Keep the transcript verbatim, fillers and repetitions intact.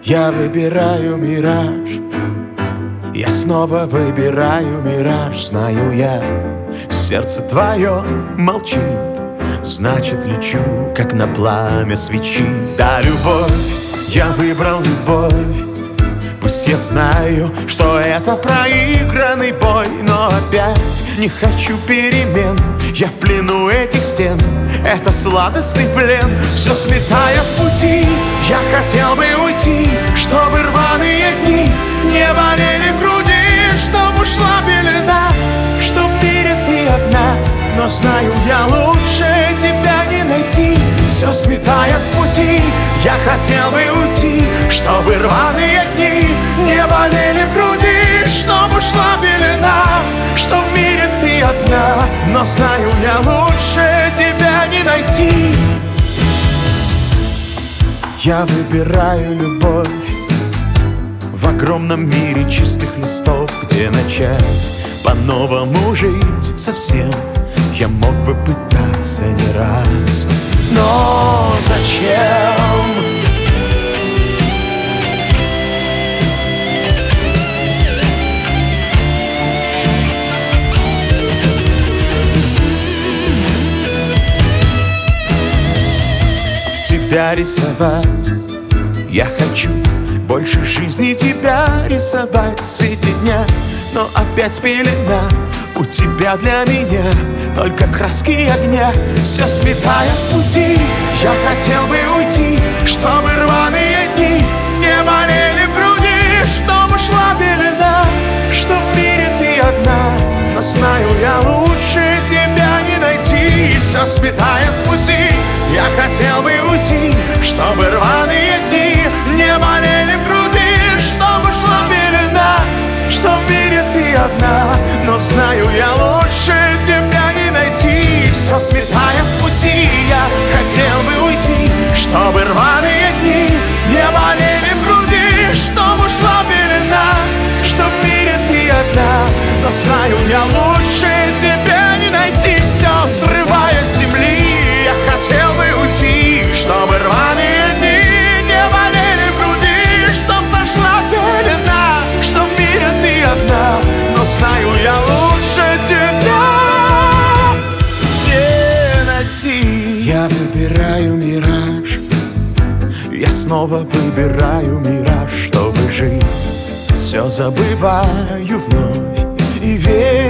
Я выбираю мираж, я снова выбираю мираж. Знаю я, сердце твое молчит, значит лечу, как на пламя свечи. Да, любовь, я выбрал любовь. Пусть я знаю, что это проигранный бой, но опять не хочу перемен. Я в плену этих стен, это сладостный плен. Все сметая с пути, я хотел бы уйти, чтобы рваные дни не болели в груди, чтоб ушла пелена, чтоб в мире ты одна. Но знаю я, лучше тебя не найти. Все сметая с пути, я хотел бы уйти, чтобы рваные дни не болели в груди, чтоб ушла пелена, что в мире ты одна. Но знаю я, лучше тебя не найти. Я выбираю любовь в огромном мире чистых листов, где начать по-новому жить совсем. Я мог бы пытаться не раз, но зачем? Тебя рисовать я хочу, больше жизни тебя рисовать в свете дня. Но опять пелена у тебя для меня, только краски огня. Все сметая с пути, я хотел бы уйти, чтобы рваные дни не болели в груди, чтобы шла пелена, что в мире ты одна. Но знаю я, лучше тебя не найти. Все сметая с пути, я хотел бы уйти, чтобы рваные дни не болели в груди, чтобы шла пелена, что в мире ты одна. Но знаю я, лучше тебя не найти. Все сметая с пути, я хотел бы уйти, чтобы рваные дни не болели в груди, чтобы шла пелена, что в мире ты одна. Но знаю я, лучше тебя не найти. Все срывая с земли, я хотел бы уйти, чтобы рваные дни не болели в груди, чтоб сошла пелена, что в мире ты одна. Но знаю я, лучше тебя не найти. Я выбираю мираж, я снова выбираю мираж, чтобы жить. Все забываю вновь и верю